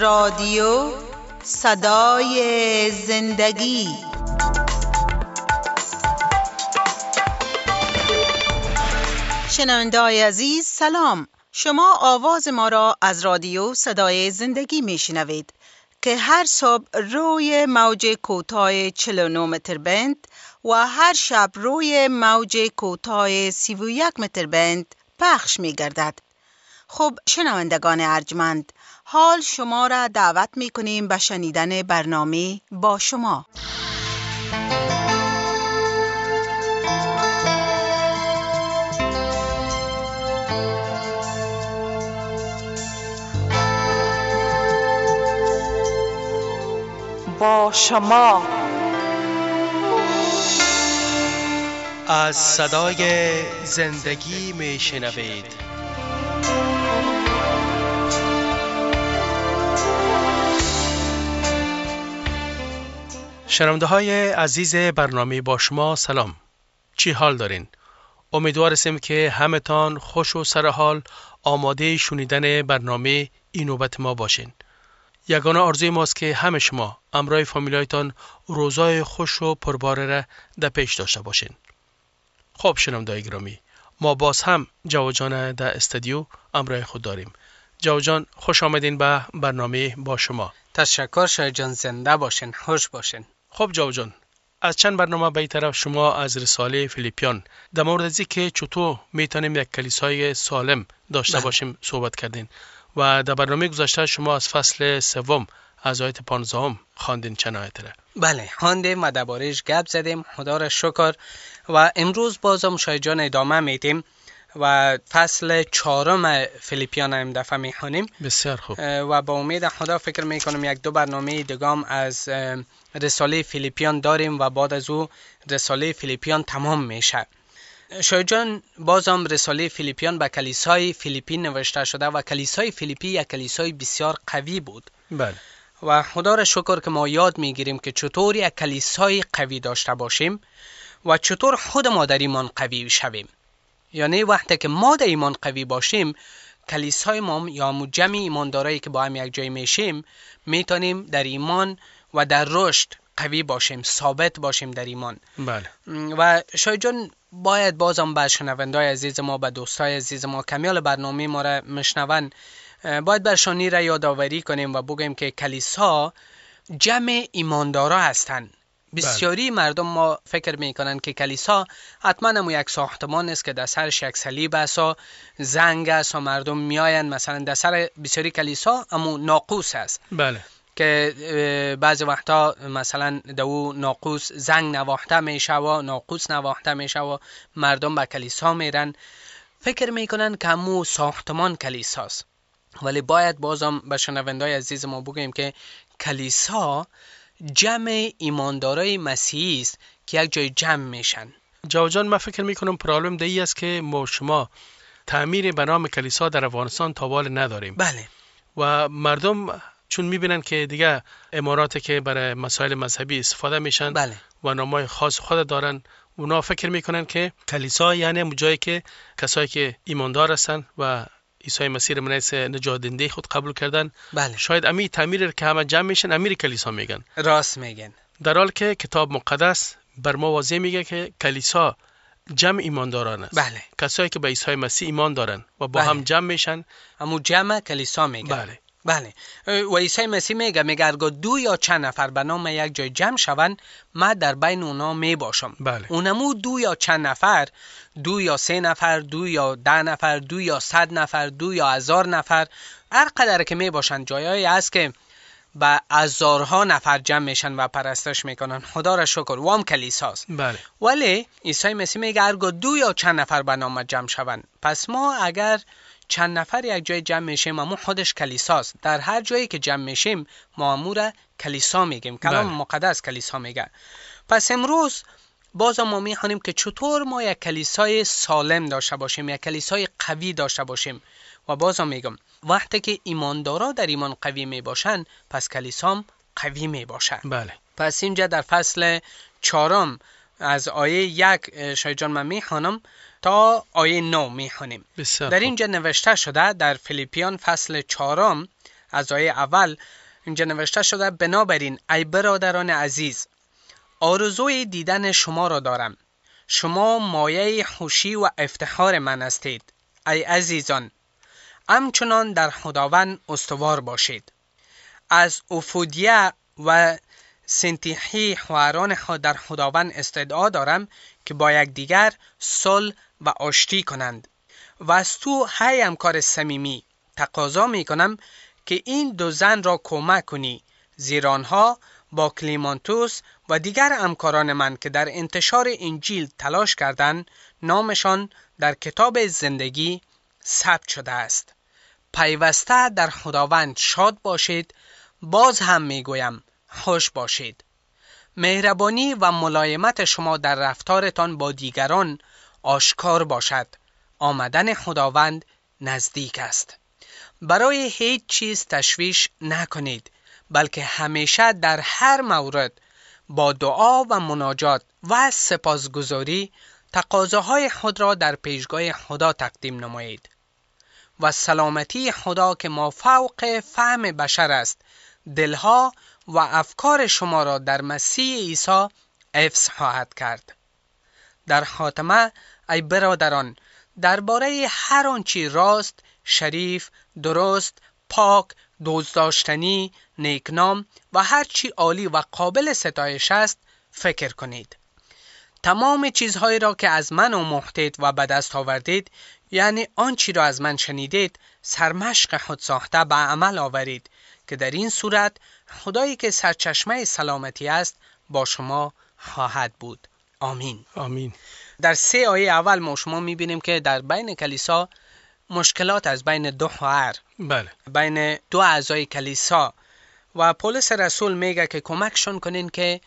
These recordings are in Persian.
رادیو صدای زندگی. شنونده‌های عزیز سلام، شما آواز ما را از رادیو صدای زندگی میشنوید که هر صبح روی موج کوتاه 49 متر بند و هر شب روی موج کوتاه 31 متر بند پخش می‌گردد. خب شنوندگان ارجمند، حال شما را دعوت می‌کنیم به شنیدن برنامه با شما. با شما از صدای زندگی میشنوید. شنونده های عزیز برنامه با شما سلام، چی حال دارین؟ امیدوار هستیم که همتان خوش و سرحال آماده شنیدن برنامه این نوبت ما باشین. یگانه آرزوی ماست که همه شما همراه فامیلایتان روزای خوش و پرباره را در پیش داشته باشین. خب شنونده‌های گرامی، ما باز هم جواد جان در استودیو همراه خود داریم. جواد جان خوش آمدین به برنامه با شما. تشکر شاید جان، زنده باشین، خوش باشین. خب جواد جان، از چند برنامه به این طرف شما از رساله فیلیپیان در مورد از اینکه چطور میتونیم یک کلیسای سالم داشته باشیم صحبت کردین و در برنامه گذشته شما از فصل سوم از آیه 15 خواندین چند آیه را. بله، خواندیم و درباره‌اش گپ زدیم، خدا را شکر. و امروز بازم شاید جان ادامه میدیم و فصل 4 فیلیپیان هم دفعه میخوانیم. بسیار خوب. و با امید خدا فکر میکنم یک دو برنامه دیگه از رساله فیلیپیان داریم و بعد از او رساله فیلیپیان تمام میشه. شاید جان، بازم رساله فیلیپیان به کلیسای فیلیپی نوشته شده و کلیسای فیلیپی یک کلیسای بسیار قوی بود. بله. و خدا را شکر که ما یاد میگیریم که چطور یک کلیسای قوی داشته باشیم و چطور خود ما در ایمان قوی شویم. یعنی وقتی که ما در ایمان قوی باشیم، کلیسای ما یا جمع ایماندارایی که با هم یک جای میشیم میتونیم در ایمان و در رشد قوی باشیم، ثابت باشیم در ایمان. بله. و شاید جان، باید بازم به شنوندای عزیز ما، به دوستای عزیز ما کمیال برنامه ما را مشنون، باید برشانی را یادآوری کنیم و بگیم که کلیسا جمع ایماندارا هستند. بسیاری مردم ما فکر میکنن که کلیسا حتما هم یک ساختمان است که در سرش یک صلیب است و زنگ است و مردم میاین. مثلا در سر بسیاری کلیسا اما ناقوس است. بله. که بعضی وقتا مثلا دو ناقوس زنگ نواخته میشه و ناقوس نواخته میشه و مردم به کلیسا میرن، فکر میکنن که همو ساختمان کلیساست. ولی باید بازم به شنوندای عزیز ما بگیم که کلیسا جمع ایماندارای مسیحی است که یک جای جمع میشن. جواد جان، من فکر میکنم پرابلم در این است که ما شما تعمیر به نام کلیسا در افغانستان تا حال نداریم. بله. و مردم چون میبینن که دیگه اماراتی که برای مسائل مذهبی استفاده میشن، بله، و نامای خاص خود دارن، اونا فکر میکنن که کلیسا یعنی جایی که کسایی که ایماندار هستن و عیسی مسیح را رئیس نجات دهنده خود قبول کردن، بله، شاید امی تعمیر که همه جمع میشن امیر کلیسا میگن. راست میگن. در حالی که کتاب مقدس بر ما واضح میگه که کلیسا جمع ایمانداران است. بله. کسایی که به عیسی مسیح ایمان دارن و با هم جمع میشن، همو جمع کلیسا میگن. بله. بله. و عیسی مسیح میگه اگر دو یا چند نفر به نام یک جای جمع شوند، من در بین اونا می باشم. بله. اونمو دو یا چند نفر، 2 یا 3 نفر، 2 یا 10 نفر، 2 یا 100 نفر، 2 یا 1000 نفر، هر قدر که می باشن. جایایی هست که با هزارها نفر جمع میشن و پرستش میکنن. خدا را شکر، وام کلیساست. بله. ولی عیسی مسیح میگه اگر 2 یا چند نفر به نام جمع شوند، پس ما اگر چند نفر یک جای جمع میشیم، ما خودش کلیساست. در هر جایی که جمع میشیم ما امور کلیسا میگیم. کلام مقدس کلیسا میگه. پس امروز باز ما میخوانیم که چطور ما یک کلیسای سالم داشته باشیم، یک کلیسای قوی داشته باشیم. و باز میگم وقتی که ایماندارا در ایمان قوی میباشن، پس کلیسام قوی میباشه. بله. پس اینجا در فصل 4 از آیه 1 شاید جان من میخوانم تا آیه 9 میخوانیم. در اینجا نوشته شده در فیلیپیان فصل 4 از آیه اول اینجا نوشته شده بنابراین ای برادران عزیز آرزوی دیدن شما را دارم. شما مایه خوشی و افتخار من هستید. ای عزیزان همچنان در خداوند استوار باشید. از اوفودیه و سنتیحی خواهران خود در خداوند استدعا دارم که با یکدیگر صلح و آشتی کنند و از تو های همکار صمیمی تقاضا می کنم که این دو زن را کمک کنی، زیرا آنها با کلیمانتوس و دیگر همکاران من که در انتشار انجیل تلاش کردند نامشان در کتاب زندگی ثبت شده است. پیوسته در خداوند شاد باشید. باز هم میگویم خوش باشید. مهربانی و ملایمت شما در رفتارتان با دیگران آشکار باشد. آمدن خداوند نزدیک است. برای هیچ چیز تشویش نکنید، بلکه همیشه در هر مورد با دعا و مناجات و سپاسگزاری تقاضاهای خود را در پیشگاه خدا تقدیم نمایید و سلامتی خدا که مافوق فهم بشر است دلها و افکار شما را در مسیح عیسی حفظ خواهد کرد. در خاتمه ای برادران درباره هر آنچه راست، شریف، درست، پاک، دوست‌داشتنی، نیکنام و هر چی عالی و قابل ستایش است فکر کنید. تمام چیزهایی را که از من آموختید و به دست آوردید، یعنی آنچه را از من شنیدید، سرمشق خود ساخته به عمل آورید که در این صورت خدایی که سرچشمه سلامتی است با شما خواهد بود. آمین. آمین. در 3 آیه اول ما شما می‌بینیم که در بین کلیسا مشکلات از بین دو خواهر، بله، بین دو اعضای کلیسا و پولس رسول میگه که کمکشون کنین که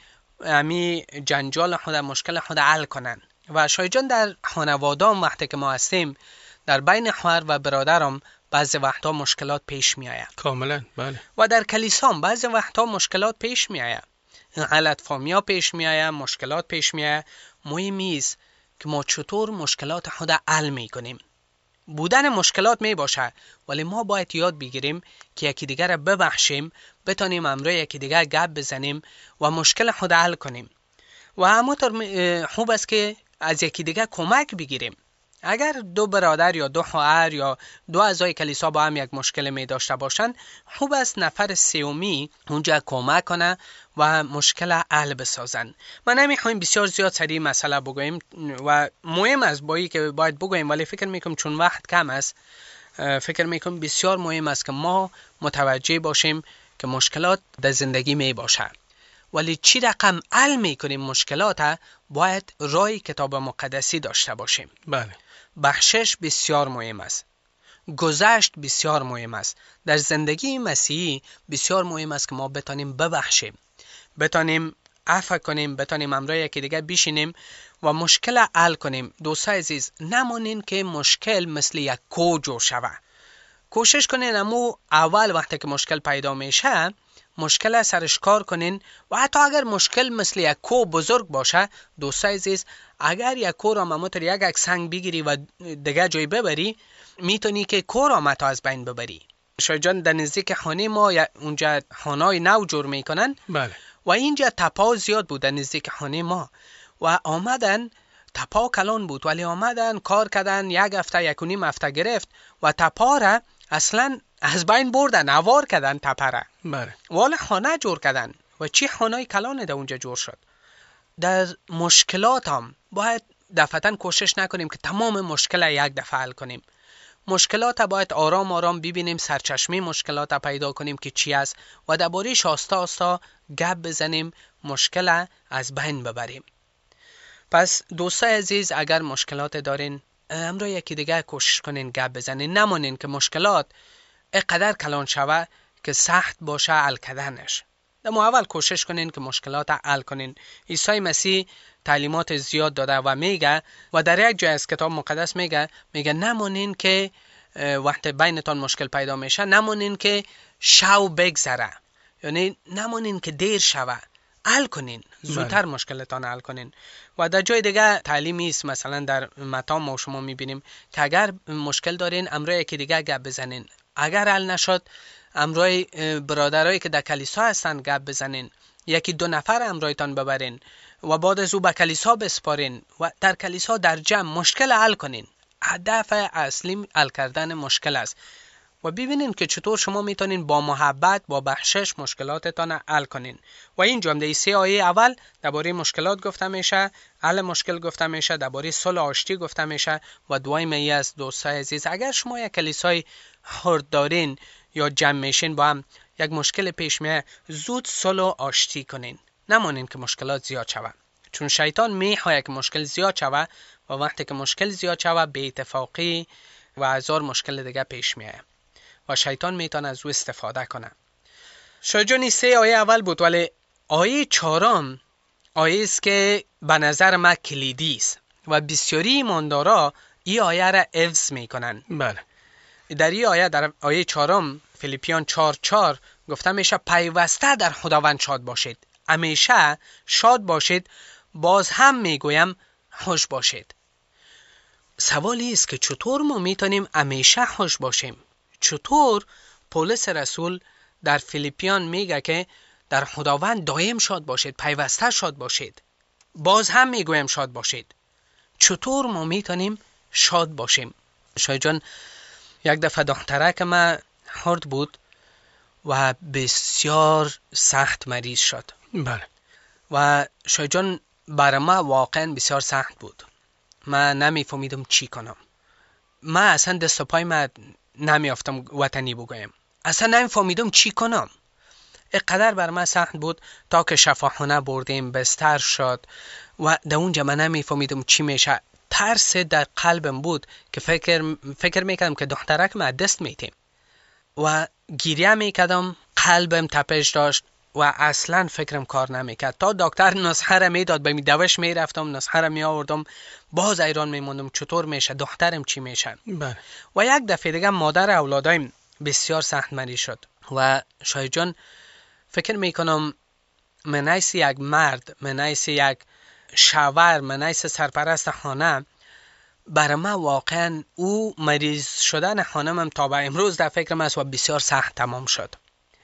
امی جنجال خود، مشکل خود حل کنن. و شایجان در خانوادام وقتی که ما هستیم در بین خواهر و برادرم بعضی وقتا مشکلات پیش می آید. کاملا بله. و در کلیسام بعضی وقتا مشکلات پیش می آید، غلط فهمی‌ها پیش می آید، مشکلات پیش می آید. مهمی است که ما چطور مشکلات خود حل می کنیم. بودن مشکلات می باشه، ولی ما باید یاد بگیریم که یکی دیگر را ببخشیم، بتانیم امروز یکی دیگر گپ بزنیم و مشکل خود حل کنیم. و همونطور خوب است که از یکی دیگر کمک بگیریم. اگر دو برادر یا دو خواهر یا دو اعضای کلیسا با هم یک مشکل می داشته باشند، خوب است نفر سومی اونجا کمک کنه و مشکل حل بسازن. ما نمیخوایم بسیار زیاد سریع مسئله بگوییم و مهم است بایی که باید بگوییم، ولی فکر میکنم چون وقت کم است، فکر میکنم بسیار مهم است که ما متوجه باشیم که مشکلات در زندگی می باشه، ولی چی رقم حل میکنیم مشکلات باید رای کتاب مقدسی داشته باشیم. بله. بخشش بسیار مهم است. گذشت بسیار مهم است. در زندگی مسیحی بسیار مهم است که ما بتانیم ببخشیم، بتانیم عفو کنیم، بتانیم امروز یکی دیگه بشینیم و مشکل حل کنیم. دوستان عزیز، نمونین که مشکل مثل یک کو جور شوه. کوشش کنین امو اول وقتی که مشکل پیدا میشه مشکل سرش کار کنین و حتی اگر مشکل مثل یک کو بزرگ باشه، دوستان عزیز، اگر یک کو را مموتر یک سنگ بگیری و دیگه جای ببری، میتونی که کو را متا از بین ببری. شایجان در نزدیک خانه ما اونجا خانه‌ای نو جور میکنن. بله. و اینجا تپا زیاد بود در نزدیک خانه ما و آمدن تپا کلان بود، ولی آمدن کار کردن، 1 هفته 1.5 هفته گرفت و تپا را اصلا از بین بردن، اوار کردن تپا را. بله. والا خانه جور کردن و چی خانه کلانه در اونجا جور شد. در مشکلات هم باید دفعتاً کوشش نکنیم که تمام مشکل یک دفعه حل کنیم. مشکلات باید آرام آرام ببینیم، سرچشمه مشکلات پیدا کنیم که چی است و درباره‌اش آستا آستا گپ بزنیم، مشکل از بین ببریم. پس دوستان عزیز، اگر مشکلات دارین امروز یکی دیگه کوشش کنین گپ بزنین، نمونین که مشکلات اینقدر کلان شوه که سخت باشه حل کردنش. اما اول کوشش کنین که مشکلات حل کنین. عیسی مسیح تعلیمات زیاد داده و میگه و در یک جای از کتاب مقدس میگه نمونین که وقتی بینتان مشکل پیدا میشه نمونین که شو بگذره، یعنی نمونین که دیر شوه، حل کنین، زودتر مشکلتان حل کنین. و در جای دیگه تعلیمی است، مثلا در متی ما شما میبینیم که اگر مشکل دارین امروز یکی دیگه گپ بزنین، اگر حل نشد همراه برادرایی که در کلیسا هستن گپ بزنین، یکی دو نفر همراهتان ببرین و بعد از او به کلیسا بسپارین و در کلیسا در جمع مشکل حل کنین. هدف اصلی حل کردن مشکل است و ببینین که چطور شما میتونین با محبت با بخشش مشکلاتتان حل کنین. و اینجا هم در 3 آیه اول درباره مشکلات گفته میشه، حل مشکل گفته میشه، درباره صلح و آشتی گفته میشه و دوای می از دوستای عزیز، اگر شما یک کلیسای خرد دارین یا جمع میشین با هم یک مشکل پیش میاد، زود صلح و آشتی کنین، نمانین که مشکلات زیاد شود، چون شیطان میخواد که مشکل زیاد شود و وقتی که مشکل زیاد شود بی اتفاقی و هزار مشکل دیگه پیش میاد و شیطان میتونه از او استفاده کنه. شایجانی 3 آیه اول بود، ولی آیه 4 آیه است که به نظر من کلیدی است و بسیاری ایماندارا این آیه را حفظ میکنن. بله. در این آیه، در آیه 4 فیلیپیان 4:4 گفته میشه پیوسته در خداوند شاد باشید، همیشه شاد باشید، باز هم میگویم خوش باشید. سوالی است که چطور ما میتونیم همیشه خوش باشیم؟ چطور پولس رسول در فیلیپیان میگه که در خداوند دائم شاد باشید، پیوسته شاد باشید، باز هم میگویم شاد باشید؟ چطور ما میتونیم شاد باشیم؟ شاید جان یک دفعه دختره که من خورد بود و بسیار سخت مریض شد. بله. و شاید جان برای ما واقعا بسیار سخت بود. من نمیفهمیدم چی کنم. من اصلا دست و پای من نمیافتم وطنی بگویم. اصلا نمیفهمیدم چی کنم. اینقدر بر من سخت بود تا که شفاخانه بردیم، بستر شد و در اونجا من نمیفهمیدم چی میشه. ترس در قلبم بود که فکر میکردم که دخترک من دست میتیم و گریه میکردم، قلبم تپش داشت و اصلا فکرم کار نمیکرد. تا دکتر نسخه را میداد به دوش میرفتم، نسخه را میآوردم، باز ایران میموندم چطور میشه، دخترم چی میشه. بله. و یک دفعه دیگه مادر اولادایم بسیار سخت مریض شد و شاید جان فکر میکنم من ایسی یک مرد، من ایسی یک شاور، من ایسی سرپرست خانه، برای من واقعا او مریض شدن خانمم تا به امروز در فکرم است و بسیار سخت تمام شد.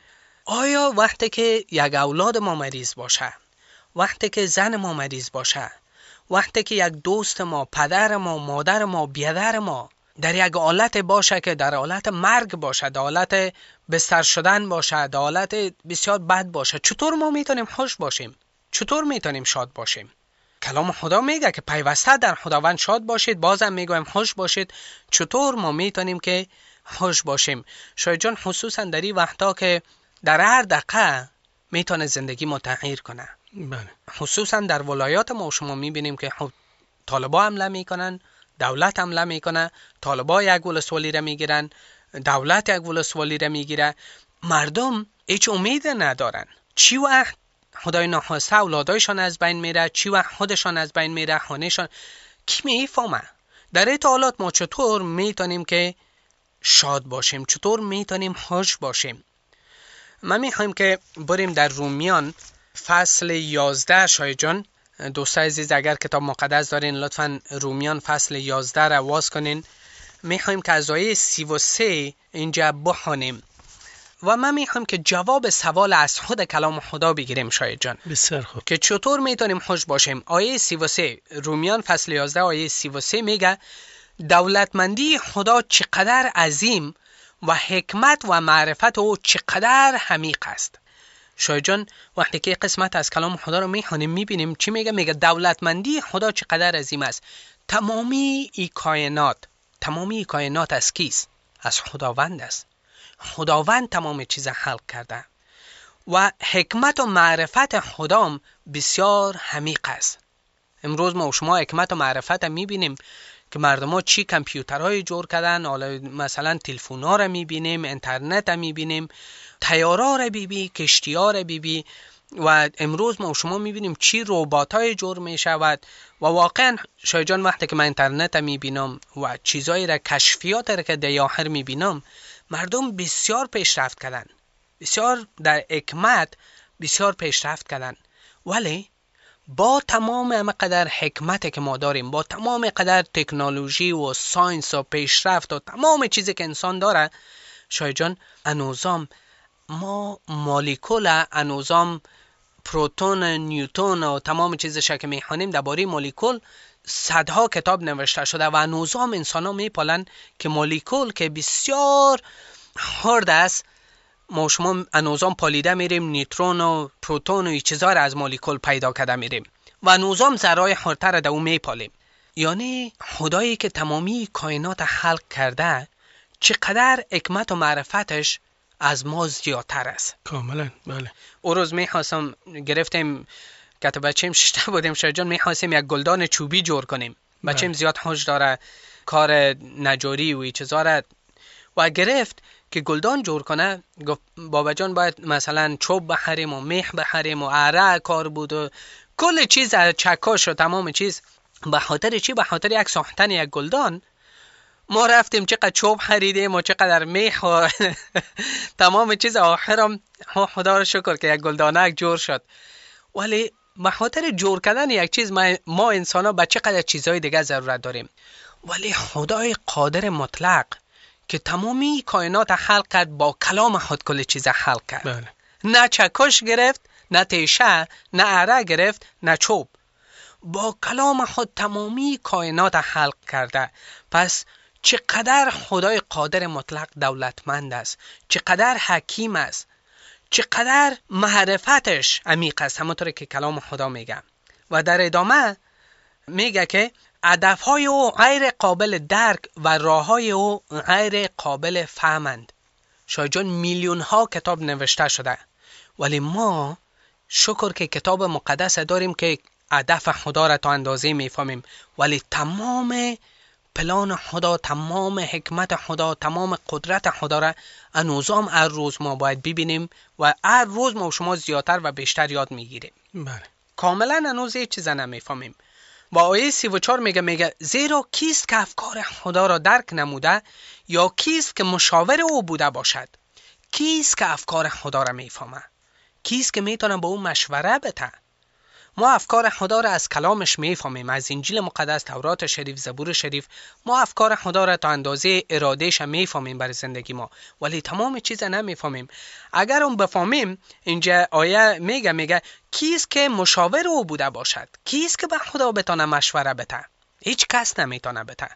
آیا وقتی که یک اولاد ما مریض باشه، وقتی که زن ما مریض باشه، وقتی که یک دوست ما، پدر ما، مادر ما، بیادر ما در یک حالت باشه که در حالت مرگ باشه، در حالت بستر شدن باشه، در حالت بسیار بد باشه، چطور ما میتونیم خوش باشیم؟ چطور میتونیم شاد باشیم؟ کلام خدا میگه که پیوسته در خداوند شاد باشید، بازم میگویم خوش باشید. چطور ما میتونیم که خوش باشیم؟ شاید جان خصوصا در این وقتا که در هر دقیقه میتونه زندگی ما تغییر کنه. بله. خصوصا در ولایات ما شما میبینیم که طالبا حمله میکنن، دولت حمله میکنه، طالبا یک ولسوالی را میگیرن، دولت یک ولسوالی را میگیره، مردم هیچ امید ندارن. چی وقت خدای ناخواسته اولادایشان از بین میره، چی وقت خودشان از بین میره، خانهشان، کی میفهمه؟ در این حالات ما چطور میتونیم که شاد باشیم؟ چطور میتونیم خوش باشیم؟ ما میخوایم که بریم در رومیان فصل 11. شاید جان دوستای عزیز اگر کتاب مقدس دارین لطفاً رومیان فصل 11 را واز کنین. میخوایم که از آیه 33 اینجا بخونیم و من میخوایم که جواب سوال از خود کلام خدا بگیریم. شاید جان بسیار خوب. که چطور میتونیم خوش باشیم. آیه 33 رومیان فصل 11 آیه 33 میگه دولتمندی خدا چقدر عظیم و حکمت و معرفت او چقدر عمیق است. شاید جان وقتی که قسمت از کلام خدا رو میخونیم میبینیم چی میگه؟ میگه دولتمندی خدا چقدر عظیم است. تمامی ای کائنات از کیست؟ از خداوند است. خداوند تمام چیز خلق کرده و حکمت و معرفت خدام بسیار عمیق است. امروز ما و شما حکمت و معرفت میبینیم که مردم ها چی کامپیوترهای جور کردن، مثلا تلفون ها را میبینیم، اینترنت را میبینیم، طیاره را کشتی ها را و امروز ما و شما میبینیم چی ربات های جور میشود و واقعا شاید جان وقتی که من اینترنت را میبینم و چیزایی را کشفیات را که در آخر میبینم، مردم بسیار پیشرفت کردن، بسیار در حکمت بسیار پیشرفت کردن، ولی با تمام همه قدر حکمت که ما داریم، با تمام قدر تکنولوژی و ساینس و پیشرفت و تمام چیزی که انسان داره، شای جان انوزام ما مولکول انوزام پروتون، نیوتون و تمام چیزش که میخوانیم درباره مولکول صدها کتاب نوشته شده و انوزام انسان ها میپالن که مولکول که بسیار خرد است، ما شما انوزام پالیده میریم نیوترون و پروتون و چیزا را از مولکول پیدا کرده میریم و انوزام ذرای خردتر در اون میپالیم. یعنی خدایی که تمامی کائنات خلق کرده چقدر حکمت و معرفتش از ما زیادتر است. کاملا بله. او روز میخواستم گرفتیم که تا بچه‌م شته بودیم شای جان میخواستیم یک گلدان چوبی جور کنیم. بچه‌م زیاد خوش داره کار نجاری و چیزا را و گرفت که گلدان جور کنه. گفت بابا جان باید مثلا چوب بخریم و میخ بخریم و اره کار بود و کل چیز چکاش و تمام چیز. به خاطر چی؟ به خاطر یک ساختن یک گلدان ما رفتیم چقدر چوب خریدیم و چقدر میخ و تمام چیز. آخرم خدا رو شکر که یک گلدانک جور شد. ولی به خاطر جور کردن یک چیز ما انسان ها به چقدر چیزهای دیگه ضرورت داریم. ولی خدای قادر مطلق که تمامی کائنات خلق کرد با کلام خود کل چیز خلق کرد. بله. نه چکش گرفت، نه تیشه، نه اره گرفت، نه چوب. با کلام خود تمامی کائنات خلق کرده. پس چقدر خدای قادر مطلق دولتمند است، چقدر حکیم است، چقدر معرفتش عمیق است، همونطور که کلام خدا میگه. و در ادامه میگه که هدفهای او غیر قابل درک و راههای او غیر قابل فهمند. شاید جان میلیون ها کتاب نوشته شده ولی ما شکر که کتاب مقدس داریم که هدف خدا را تا اندازه میفهمیم، ولی تمام پلان خدا، تمام حکمت خدا، تمام قدرت خدا را انوزام هر روز ما باید ببینیم و هر روز ما شما زیادتر و بیشتر یاد میگیریم. بله. کاملا هنوز هیچ چیز نمیفهمیم. با آیه 34 میگه زیرا کیست که افکار خدا را درک نموده یا کیست که مشاور او بوده باشد؟ کیست که افکار خدا را میفهمه؟ کیست که میتونه با اون مشوره بده؟ ما افکار خدا را از کلامش میفهمیم، از انجیل مقدس، تورات شریف، زبور شریف. ما افکار خدا را تا اندازه ارادهش میفهمیم برای زندگی ما، ولی تمام چیز نمیفهمیم. اگر اون بفهمیم، اینجا آیه میگه کیست که مشاور او بوده باشد؟ کیست که به خدا بتونه مشوره بده؟ هیچ کس نمیتونه بده.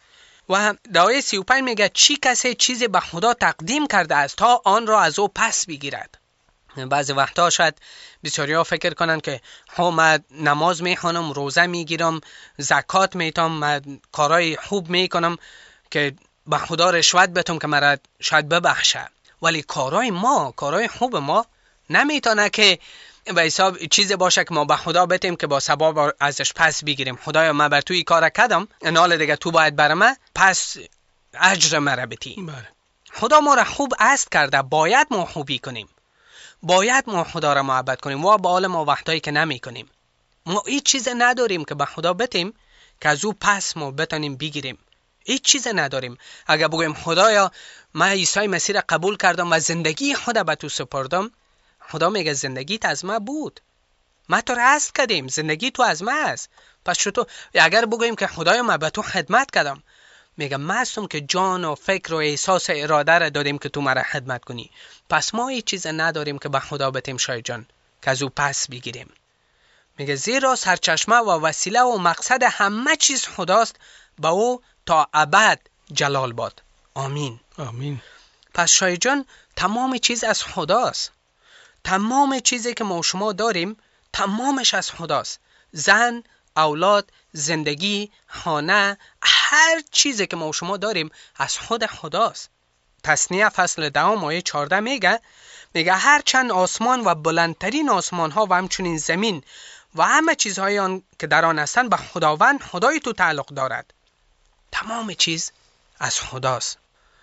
و در آیه 35 میگه چی کسی چیزی به خدا تقدیم کرده است تا آن را از او پس بگیرد؟ بعضی وقتا شاید بسیاریا فکر کنن که من نماز میخوانم، روزه میگیرم، زکات میتم، من کارهای خوب میکنم که به خدا رشوت بتم که مرا شاید ببخشه. ولی کارهای خوب ما نمیتونه که به حساب چیزی باشه که ما به خدا بتیم که با ثواب ازش پس بگیریم. خدایا من بر توی کار کردم، این حال دیگه تو باید برام پس اجر مرا بدی. بله. خدا ما را خوب است کرده، باید ما خوبی کنیم، باید ما خدا را محبت کنیم و با حال ما وقتایی که نمی کنیم. ما هیچ چیز نداریم که به خدا بتیم که از او پس ما بتونیم بگیریم. هیچ چیز نداریم. اگر بگویم خدایا من عیسی مسیح را قبول کردم و زندگی خدا به تو سپردم، خدا میگه زندگیت از ما بود، ما تو را عزت کردیم، زندگی تو از ما است. پس چطور اگر بگویم که خدایا من به تو خدمت کردم، میگه من هستم که جان و فکر و احساس اراده را دادیم که تو مرا خدمت کنی. پس ما هیچ چیز نداریم که به خدا بتیم شاید جان که از او پس بگیریم. میگه زیرا سرچشمه و وسیله و مقصد همه چیز خداست، به او تا ابد جلال باد. آمین. آمین. پس شاید جان تمام چیز از خداست. تمام چیزی که ما شما داریم تمامش از خداست. زن، اولاد، زندگی، خانه، هر چیزی که ما شما داریم از خود خداست. تثنیه فصل 10 آیه 14 میگه هر چند آسمان و بلندترین آسمان ها و همچنین زمین و همه چیزهای آن که در آن هستند به خداوند خدای تو تعلق دارد. تمام چیز از خداست.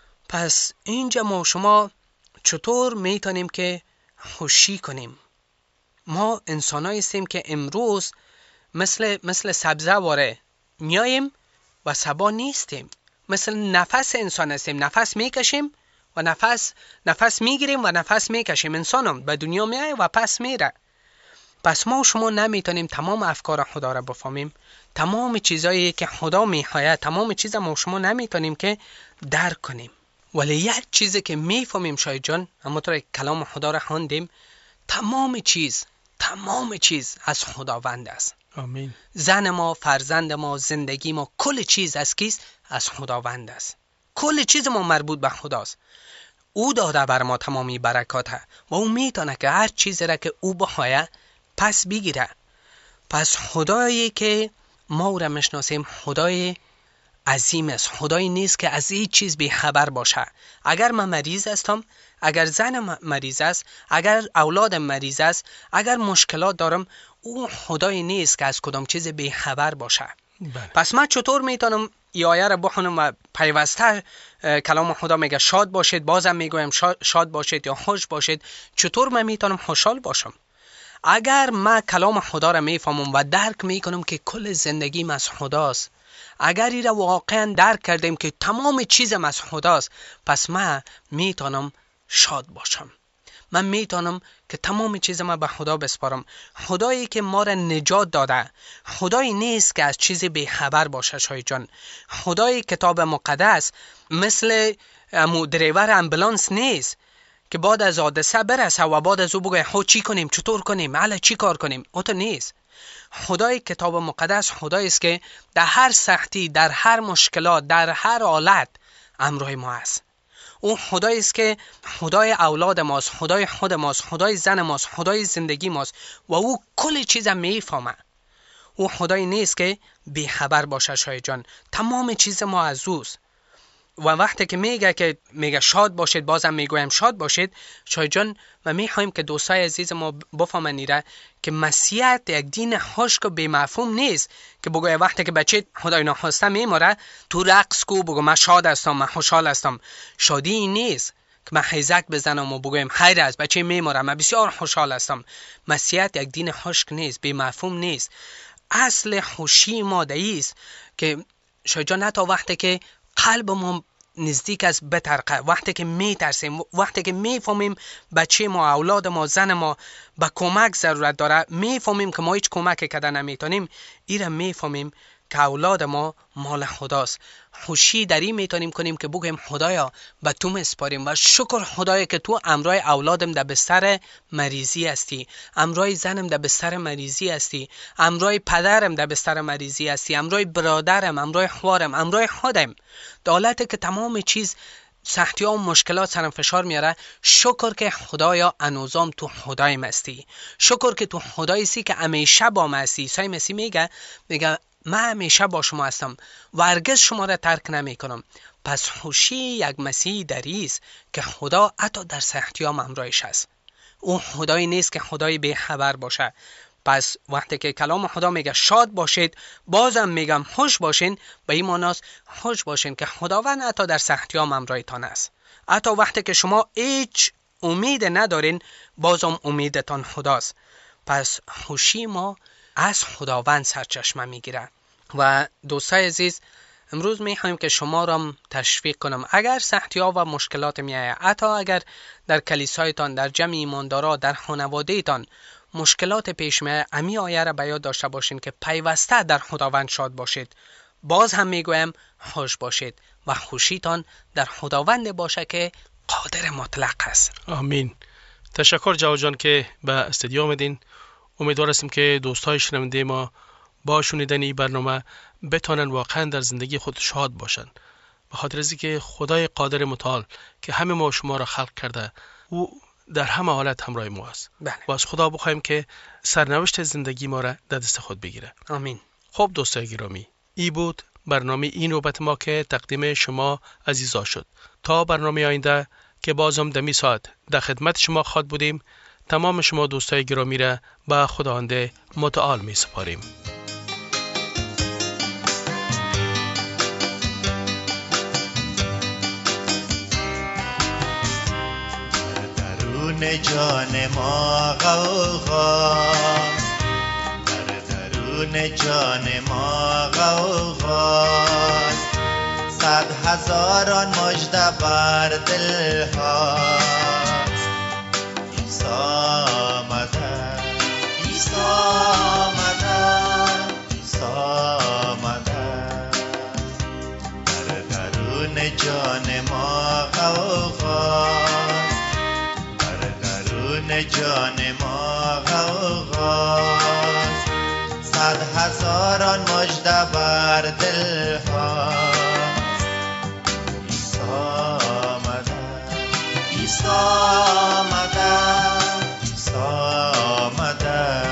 پس اینجا ما شما چطور میتونیم که خوشی کنیم؟ ما انسانایی هستیم که امروز مثل سبزه واره میاییم و سبا نیستیم. مثل نفس انسان هستیم، نفس میکشیم و نفس میگیریم و نفس میکشیم. انسانم به دنیا میای و پس میره. پس ما شما نمیتونیم تمام افکار خدا را بفهمیم. تمام چیزایی که خدا میخواهد، تمام چیزا ما شما نمیتونیم که درک کنیم. ولی یک چیزی که میفهمیم شاید جان، همونطور که کلام خدا را خواندیم، تمام چیز از خداوند است. آمین. زن ما، فرزند ما، زندگی ما، کل چیز از کیست؟ از خداوند است. کل چیز ما مربوط به خداست. او داده بر ما تمامی برکات و او میتونه که هر چیزی را که او بخواه پس بگیره. پس خدایی که ما او را میشناسیم خدای عظیم است. خدایی نیست که از هیچ چیز بی خبر باشه. اگر من مریض هستم، اگر زن مریض است، اگر اولادم مریض است، اگر مشکلات دارم، او خدایی نیست که از کدام چیز بی خبر باشه. بله. پس من چطور میتونم این آیه را بخونم و پیوسته کلام خدا میگه شاد باشید، بازم میگویم شاد باشید یا خوش باشید. چطور من میتونم خوشحال باشم؟ اگر من کلام خدا را میفهمم و درک میکنم که کل زندگیم از خداست، اگر این را واقعا درک کردیم که تمام چیزم از خداست، پس من میتونم شاد باشم. من میتونم که تمام چیز ما به خدا بسپارم. خدایی که ما را نجات داده خدایی نیست که از چیزی بی خبر باشه شای جان. خدای کتاب مقدس مثل دریور امبولانس نیست که بعد از حادثه برسه و بعد از او بگه خب چی کنیم، چطور کنیم، حالا چی کار کنیم. او تو نیست. خدای کتاب مقدس خدایی است که در هر سختی، در هر مشکلات، در هر حالت همراه ما است. او خدایی است که خدای اولاد ماست، خدای خود ماست، خدای زن ماست، خدای زندگی ماست و او کل چیز میفهمه. او خدایی نیست که بی خبر باشه شای جان. تمام چیز ما از اوست. و وقتی که میگه شاد باشید، بازم میگویم شاد باشید شای جان، ما میخوایم که دوستای عزیز ما بفهمن ایره که مسیحیت یک دین خشک و بی مفهوم نیست که بگوی وقتی که بچه خدای ناخواسته میمره تو رقص کو بگو من شاد هستم، من خوشحال هستم. شادی این نیست که من خیزک بزنم و بگویم خیر است بچه میمره من بسیار خوشحال هستم. مسیحیت یک دین خشک نیست، بی مفهوم نیست. اصل خوشی ما است که شای جان حتی وقتی که قلب ما نزدیک از بترقه، وقتی که میترسیم، وقتی که میفهمیم بچه ما، اولاد ما، زن ما به کمک ضرورت داره، میفهمیم که ما هیچ کمک کردن نمیتونیم، ایره میفهمیم که اولاد ما مال خداست. خوشی در این میتونیم کنیم که بگیم خدایا به تو مسپاریم و شکر خدایا که تو امرای اولادم در بستر مریضی هستی، امرای زنم در بستر مریضی هستی، امرای پدرم در بستر مریضی هستی، امرای برادرم، امرای خوارم، امرای خودم. دولت که تمام چیز سختی ها و مشکلات سرم فشار میاره، شکر که خدایا انوزام تو خدایم هستی. شکر که تو خداییستی که همیشه با ما هستی. عیسی مسیح میگه من همیشه با شما هستم و هرگز شما را ترک نمی کنم. پس خوشی یک مسیح دری است که خدا حتی در سختی ها همراهش است. او خدایی نیست که خدای بی خبر باشه. پس وقتی که کلام خدا میگه شاد باشید، بازم میگم خوش باشین، به این معناست خوش باشین که خداوند حتی در سختی ها همراهتان است. حتی وقتی که شما هیچ امید ندارین، بازم امیدتان خداست. پس خوشی ما از خداوند سرچشمه میگیره. و دوستای عزیز، امروز میخوایم که شما را تشویق کنم، اگر سختی ها و مشکلات میایه، حتی اگر در کلیسایتان، در جمع ایماندارا، در خانواده تان مشکلات پیش میایه، امی آیه را به یاد داشته باشین که پیوسته در خداوند شاد باشید. باز هم میگویم خوش باشید و خوشیتان در خداوند باشه که قادر مطلق است. آمین. تشکر جواد جان که به استودیو آمدین. امیدوار هستم که دوستای شنونده ما با شنیدن این برنامه بتونن واقعا در زندگی خود شاد باشن، به خاطر از اینکه خدای قادر متعال که همه ما شما را خلق کرده، او در همه حالت همراه ما است. بله. و از خدا بخوایم که سرنوشت زندگی ما را در دست خود بگیره. آمین. خب دوستای گرامی، این بود برنامه این نوبت ما که تقدیم شما عزیزا شد. تا برنامه آینده که بازم دمی ساعت در خدمت شما خواهد بودیم، تمام شما دوستای گرامی را به خداوند متعال می سپاریم. درون جان ما غوغاست، در درون جان ما غوغاست، 100,000 مژده بر دل هاست. عیسی آمده، عیسی آمده، عیسی آمده، در درون جان ما غوغاست. هزاران مژده بر دل ها. عیسی آمده، عیسی آمده، عیسی آمده.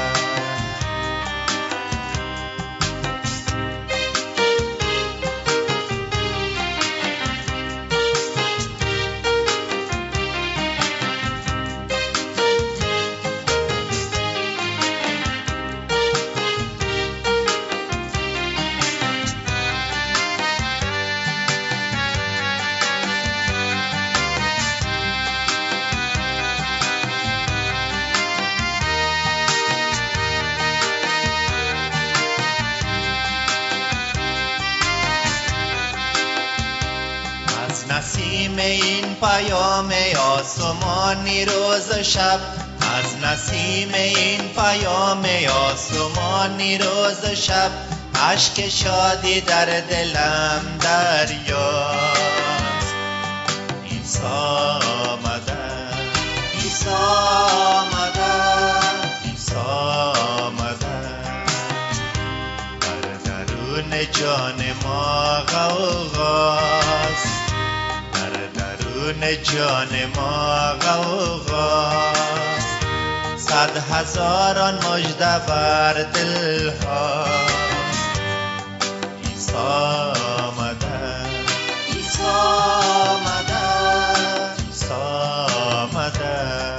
نسیم این پیام آسمانی روز و شب، از نسیم این پیام آسمانی روز و شب، اشک شادی در دلم دریاست. عیسی آمده، عیسی آمده، عیسی آمده. در درون جان ما غوغاست، درون جان ما غوغاست. صد هزاران مژده بر دل ها. عیسی آمده، عیسی آمده، عیسی آمده.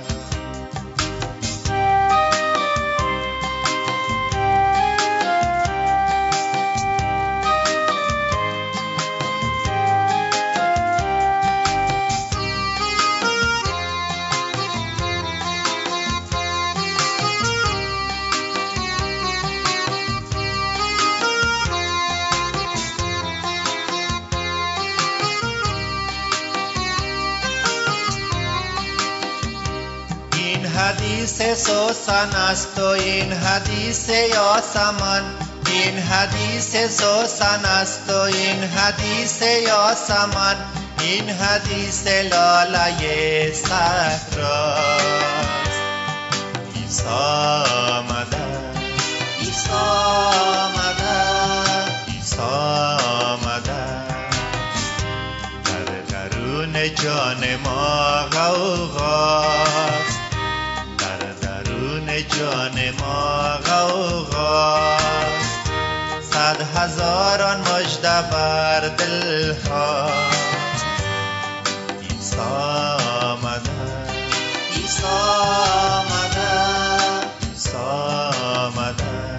حدیث سوسن است و این حدیث یاسمن، این حدیث سوسن است و این حدیث یاسمن، این حدیث لاله صحراست. عیسی آمده، عیسی آمده، عیسی آمده. در درون جان ما غوغاست، جان ما غوغاست. صد هزاران مژده بر دل ها. عیسی آمده، عیسی آمده، عیسی آمده.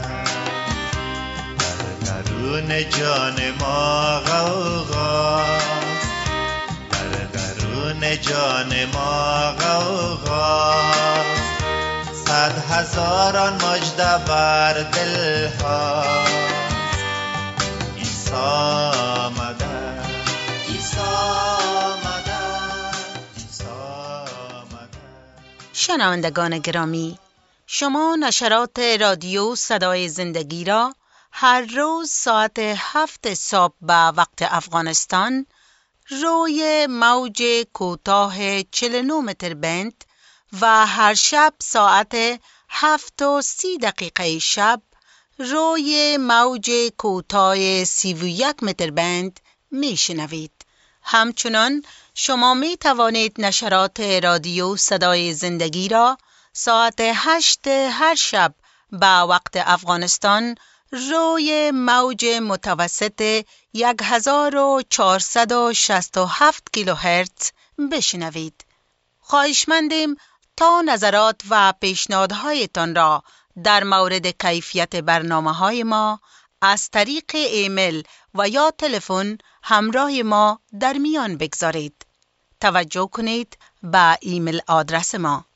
در درون جان ما غوغاست، در درون جان ما غوغاست. صد هزاران مژده بر دل ها. عیسی آمده، عیسی آمده، عیسی آمده. شنوندگان گرامی، شما نشرات رادیو صدای زندگی را هر روز ساعت 7 صبح به وقت افغانستان روی موج کوتاه 49 متر بند و هر شب ساعت 7:30 شب روی موج کوتاه 31 متر بند میشنوید. همچنان شما می توانید نشرات رادیو صدای زندگی را ساعت 8 هر شب به وقت افغانستان روی موج متوسط 1467 کیلوهرتز بشنوید. خواهشمندیم تا نظرات و پیشنهادهایتان را در مورد کیفیت برنامه‌های ما از طریق ایمیل و یا تلفن همراه ما در میان بگذارید. توجه کنید به ایمیل آدرس ما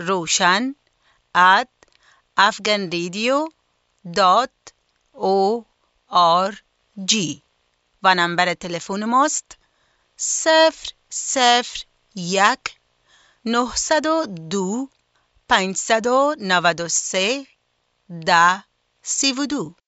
roshan@afghanradio.org و نمبر تلفن ماست 001-902-593-1032.